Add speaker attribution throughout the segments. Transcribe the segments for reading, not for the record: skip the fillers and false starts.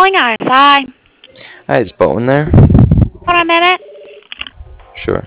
Speaker 1: calling ISI.
Speaker 2: Hi, is Bowen there?
Speaker 1: Hold on a minute.
Speaker 2: Sure.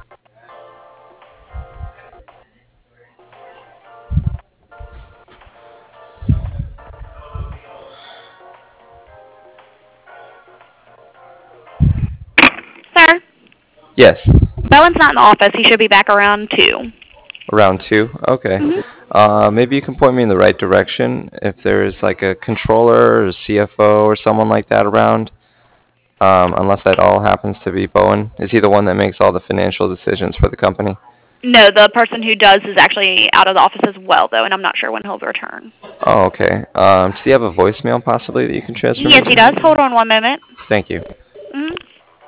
Speaker 1: Sir,
Speaker 2: Yes.
Speaker 1: Bowen's not in the office. He should be back around 2.
Speaker 2: Around two? Okay.
Speaker 1: Mm-hmm.
Speaker 2: Maybe you can point me in the right direction if there's like a controller or a CFO or someone like that around. Unless that all happens to be Bowen. Is he the one that makes all the financial decisions for the company?
Speaker 1: No, the person who does is actually out of the office as well, though, and I'm not sure when he'll return.
Speaker 2: Oh, okay. Does he have a voicemail possibly that you can transfer me
Speaker 1: Yes, he does.
Speaker 2: to?
Speaker 1: Hold on one moment.
Speaker 2: Thank you.
Speaker 1: Mm-hmm.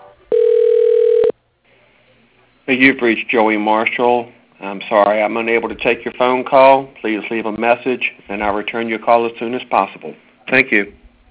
Speaker 3: You've reached Joey Marshall. I'm sorry I'm unable to take your phone call. Please leave a message, and I'll return your call as soon as possible. Thank you.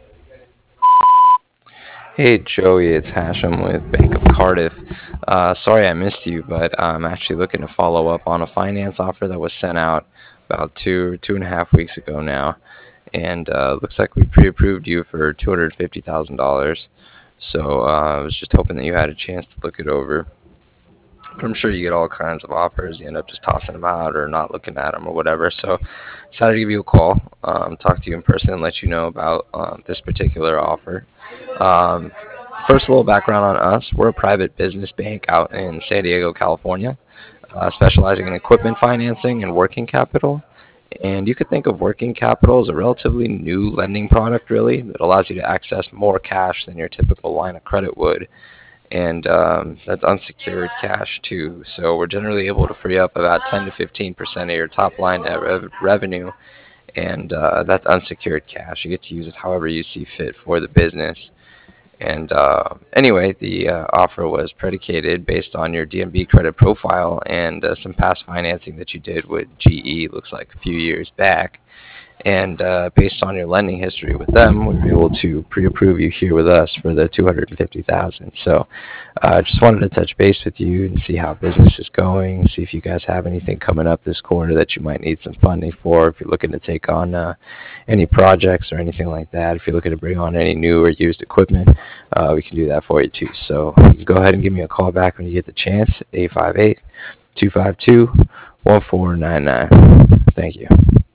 Speaker 2: Hey Joey, it's Hashem with Bank of Cardiff. Sorry I missed you, but I'm actually looking to follow up on a finance offer that was sent out about 2.5 weeks ago now, and looks like we pre-approved you for $250,000. So I was just hoping that you had a chance to look it over. But I'm sure you get all kinds of offers. You end up just tossing them out or not looking at them or whatever. So decided to give you a call, talk to you in person, and let you know about this particular offer. Um, First, a little background on us. We're a private business bank out in San Diego, California, specializing in equipment financing and working capital. And you could think of working capital as a relatively new lending product, really, that allows you to access more cash than your typical line of credit would. And that's unsecured cash, too. So we're generally able to free up about 10 to 15% of your top line revenue. And that's unsecured cash. You get to use it however you see fit for the business. And anyway, the offer was predicated based on your DMB credit profile and some past financing that you did with GE, looks like a few years back. And based on your lending history with them, we were able to pre-approve you here with us for the 250,000. So, just wanted to touch base with you and see how business is going. See if you guys have anything coming up this quarter that you might need some funding for. If you're looking to take on any projects or anything like that. If you're looking to bring on any new or used equipment, we can do that for you too. So, you can go ahead and give me a call back when you get the chance. 858-252-1499. Thank you.